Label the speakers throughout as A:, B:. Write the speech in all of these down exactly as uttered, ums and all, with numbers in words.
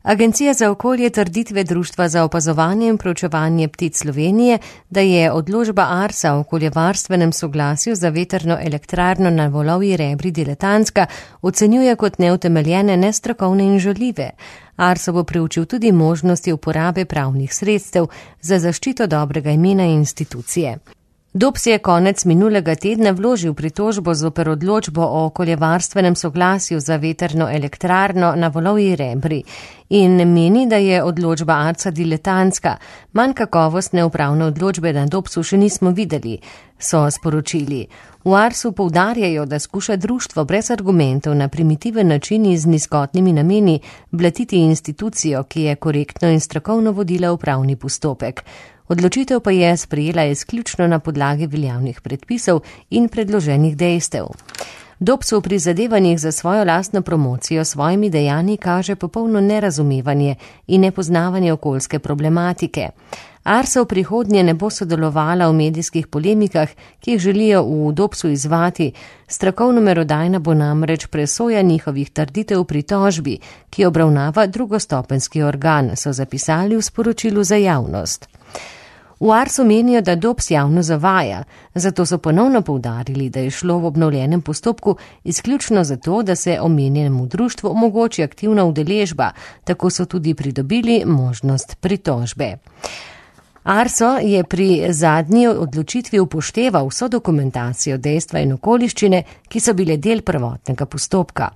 A: Agencija za okolje trditve Društva za opazovanje in proučevanje ptic Slovenije, da je odločba Arsa o okoljevarstvenem soglasju za vetrno elektrarno na Volovji rebri diletantska, ocenjuje kot neutemeljene, nestrokovne in žaljive. Arso bo preučil tudi možnosti uporabe pravnih sredstev za zaščito dobrega imena institucije. Dops je konec minulega tedna vložil pritožbo zoper odločbo o okoljevarstvenem soglasju za vetrno elektrarno na Volovji rebri in meni, da je odločba Arsa diletantska. Manj kakovostne upravne odločbe na Dopsu še nismo videli, so sporočili. V Arsu poudarjajo, da skuša društvo brez argumentov na primitiven način in z nizkotnimi nameni blatiti institucijo, ki je korektno in strokovno vodila upravni postopek. Odločitev pa je sprejela izključno na podlagi veljavnih predpisov in predloženih dejstev. Dops v prizadevanjih za svojo lastno promocijo svojimi dejanji kaže popolno nerazumevanje in nepoznavanje okoljske problematike. Arsa v prihodnje ne bo sodelovala v medijskih polemikah, ki jih želijo v Dopsu izvati. Strokovno merodajna bo namreč presoja njihovih trditev pri tožbi, ki obravnava drugostopenjski organ, so zapisali v sporočilu za javnost. V Arsu menijo, da Dops javno zavaja, zato so ponovno poudarili, da je šlo v obnovljenem postopku izključno zato, da se omenjenemu društvu omogoči aktivna udeležba, tako so tudi pridobili možnost pritožbe. Arso je pri zadnji odločitvi upošteval vso dokumentacijo, dejstva in okoliščine, ki so bile del prvotnega postopka.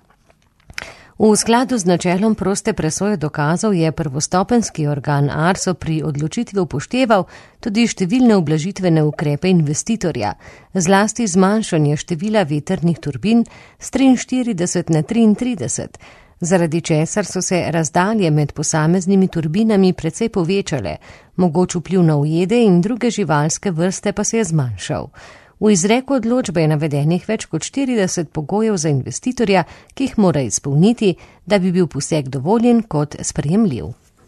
A: V skladu z načelom proste presoje dokazov je prvostopenjski organ Arso pri odločitvi upošteval tudi številne ublažitvene ukrepe investitorja, zlasti zmanjšanje števila vetrnih turbin s triinštirideset na triintrideset, zaradi česar so se razdalje med posameznimi turbinami precej povečale, mogoč vpliv na ujede in druge živalske vrste pa se je zmanjšal. V izreku odločbe je navedenih več kot štirideset pogojev za investitorja, ki jih mora izpolniti, da bi bil poseg dovoljen kot sprejemljiv.